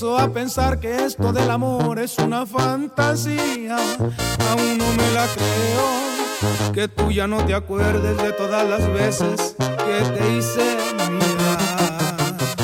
empiezo a pensar que esto del amor es una fantasía. Aún no me la creo, que tú ya no te acuerdes de todas las veces que te hice mirar.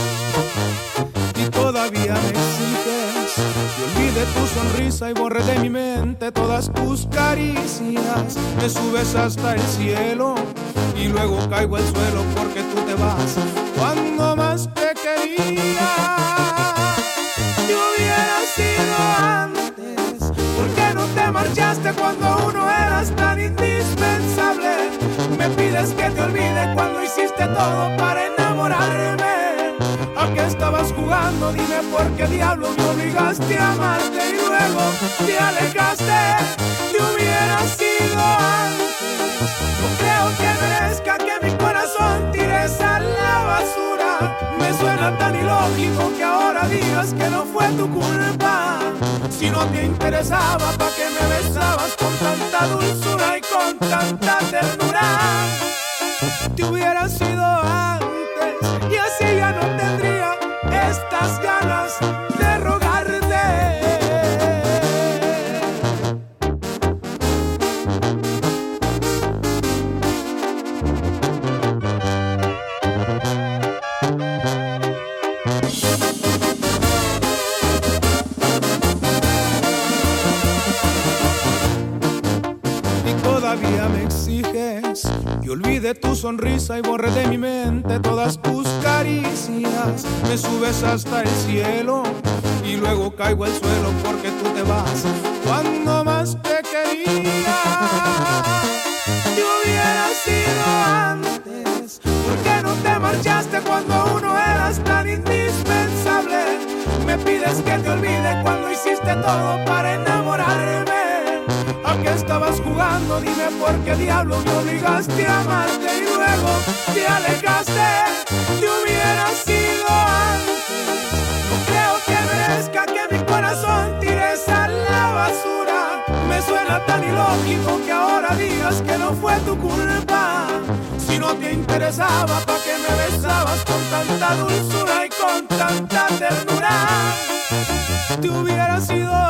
Y todavía me exiges que olvide tu sonrisa y borre de mi mente todas tus caricias. Me subes hasta el cielo y luego caigo al suelo porque tú te vas cuando más te quería. Te hubiera sido antes, ¿por qué no te marchaste cuando aún no eras tan indispensable? Me pides que te olvide cuando hiciste todo para enamorarme. ¿A qué estabas jugando? Dime por qué diablos me obligaste a amarte y luego te alejaste. Te hubiera sido antes. No creo que merezca que mi corazón tires a la basura. Me suena tan ilógico que ahora digas que no fue tu culpa. Si no te interesaba, ¿pa' qué me besabas con tanta dulzura y con tanta ternura? Te hubiera sido antes y así ya no tendría estas ganas de rogarte. Todavía me exiges que olvide tu sonrisa y borre de mi mente todas tus caricias. Me subes hasta el cielo y luego caigo al suelo porque tú te vas cuando más te quería. Te hubiera sido antes, ¿por qué no te marchaste cuando aún no eras tan indispensable? Me pides que te olvide cuando hiciste todo para enamorarme. ¿A qué estabas jugando? Dime por qué diablos me obligaste a amarte y luego te alejaste. Te hubiera sido antes. No creo que merezca que mi corazón tires a la basura. Me suena tan ilógico que ahora digas que no fue tu culpa. Si no te interesaba, ¿pa' qué me besabas con tanta dulzura y con tanta ternura? Te hubiera sido